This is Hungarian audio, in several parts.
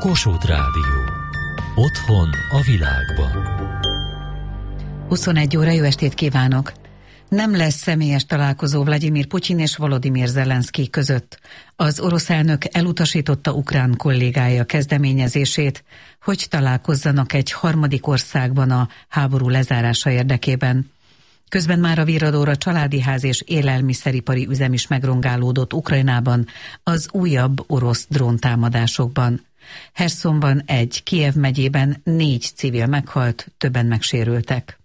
Kossuth Rádió. Otthon a világban. 21 óra, jó estét kívánok! Nem lesz személyes találkozó Vladimir Putyin és Volodymyr Zelenszky között. Az orosz elnök elutasította ukrán kollégája kezdeményezését, hogy találkozzanak egy harmadik országban a háború lezárása érdekében. Közben már a virradóra családi ház és élelmiszeripari üzem is megrongálódott Ukrajnában az újabb orosz dróntámadásokban. Hersonban 1, Kijev megyében 4 civil meghalt, többen megsérültek.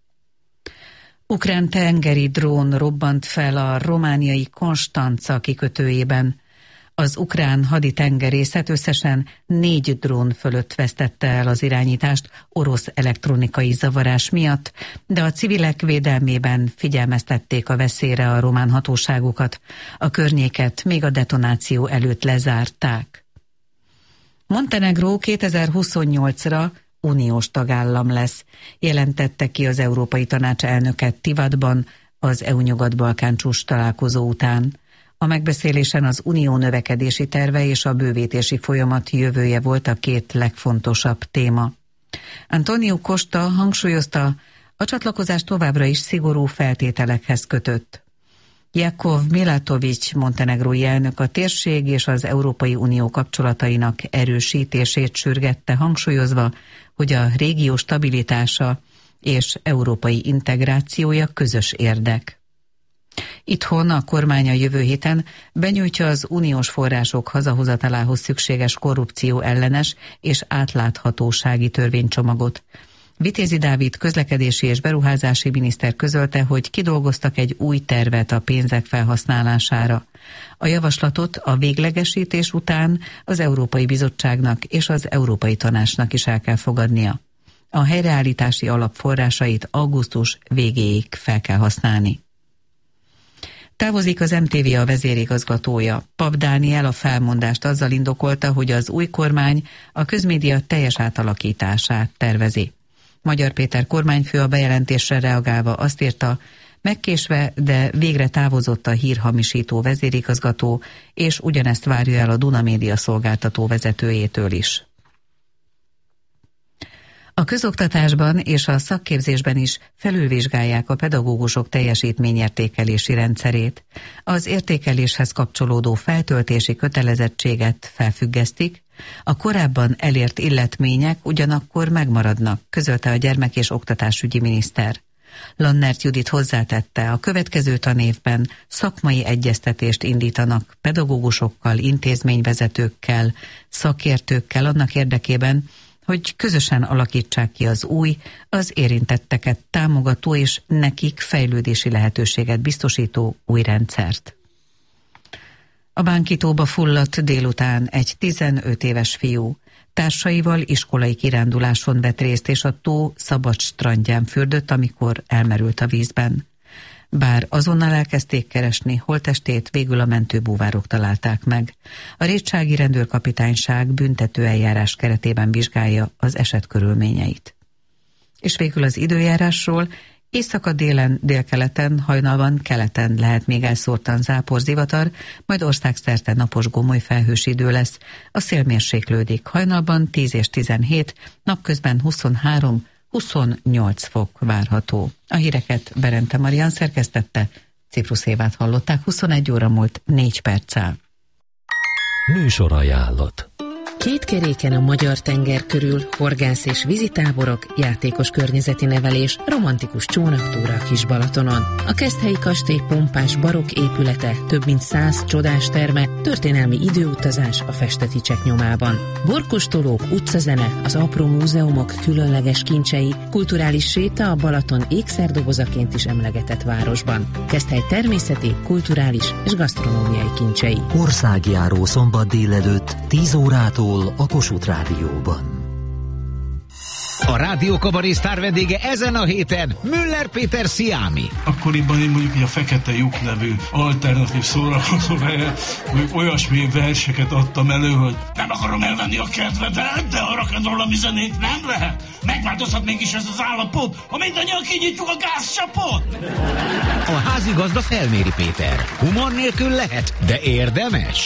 Ukrán tengeri drón robbant fel a romániai Konstanca kikötőjében. Az ukrán haditengerészet összesen 4 drón fölött vesztette el az irányítást orosz elektronikai zavarás miatt, de a civilek védelmében figyelmeztették a veszélyre a román hatóságokat. A környéket még a detonáció előtt lezárták. Montenegró 2028-ra uniós tagállam lesz, jelentette ki az Európai Tanács elnöke Tivadban az EU Nyugat-Balkán csúcs találkozó után. A megbeszélésen az unió növekedési terve és a bővítési folyamat jövője volt a 2 legfontosabb téma. Antonio Costa hangsúlyozta, a csatlakozás továbbra is szigorú feltételekhez kötött. Jakov Milatović montenegrói elnök a térség és az Európai Unió kapcsolatainak erősítését sürgette, hangsúlyozva, hogy a régió stabilitása és európai integrációja közös érdek. Itthon a kormány a jövő héten benyújtja az uniós források hazahozatalához szükséges korrupció ellenes és átláthatósági törvénycsomagot. Vitézi Dávid közlekedési és beruházási miniszter közölte, hogy kidolgoztak egy új tervet a pénzek felhasználására. A javaslatot a véglegesítés után az Európai Bizottságnak és az Európai Tanácsnak is el kell fogadnia. A helyreállítási alap forrásait augusztus végéig fel kell használni. Távozik az MTV a vezérigazgatója. Pap Dániel a felmondást azzal indokolta, hogy az új kormány a közmédia teljes átalakítását tervezi. Magyar Péter kormányfő a bejelentésre reagálva azt írta, megkésve, de végre távozott a hírhamisító vezérigazgató, és ugyanezt várja el a Duna Média szolgáltató vezetőjétől is. A közoktatásban és a szakképzésben is felülvizsgálják a pedagógusok teljesítményértékelési rendszerét. Az értékeléshez kapcsolódó feltöltési kötelezettséget felfüggesztik, a korábban elért illetmények ugyanakkor megmaradnak, közölte a gyermek- és oktatásügyi miniszter. Lannert Judit hozzátette, a következő tanévben szakmai egyeztetést indítanak pedagógusokkal, intézményvezetőkkel, szakértőkkel annak érdekében, hogy közösen alakítsák ki az új, az érintetteket támogató és nekik fejlődési lehetőséget biztosító új rendszert. A Bánkítóba fulladt délután egy 15 éves fiú. Társaival iskolai kiránduláson vett részt, és a tó szabad strandján fürdött, amikor elmerült a vízben. Bár azonnal elkezdték keresni, holttestét végül a mentőbúvárok találták meg. A Rétsági Rendőrkapitányság büntetőeljárás keretében vizsgálja az eset körülményeit. És végül az időjárásról: északa délen, délkeleten, hajnalban keleten lehet még elszórtan zápor, zivatar, majd országszerte napos gomoly felhős idő lesz. A szél mérséklődik, hajnalban 10 és 17, napközben 23-28 fok várható. A híreket Berente Marian szerkesztette, Ciprus Évát hallották. 21 óra múlt 4 perccel. Műsorajánlat. 2 keréken a magyar tenger körül, horgász és vízitáborok, játékos környezeti nevelés, romantikus csónaktúra a Kis-Balatonon. A Keszthelyi kastély pompás barokk épülete, több mint 100 csodás terme, történelmi időutazás a festeticsek nyomában. Borkostolók, utcazene, az apró múzeumok különleges kincsei, kulturális séta a Balaton ékszerdobozaként is emlegetett városban. Keszthely természeti, kulturális és gasztronómiai kincsei. Országjáró szombat délelőtt 10 órától a Kossuth Rádióban. A Rádió Kabaré sztár vendége ezen a héten Müller Péter Sziámi. Akkoriban én mondjuk a Fekete lyuk nevű alternatív szórakozóhelyet, olyasmi verseket adtam elő, hogy nem akarom elvenni a kedvedet, de a rock'n'roll zenét nem lehet. Megváltozhat mégis ez az állapot, ha mindannyian kinyitjuk a gázcsapot. A házigazda felméri Péter. Humor nélkül lehet, de érdemes.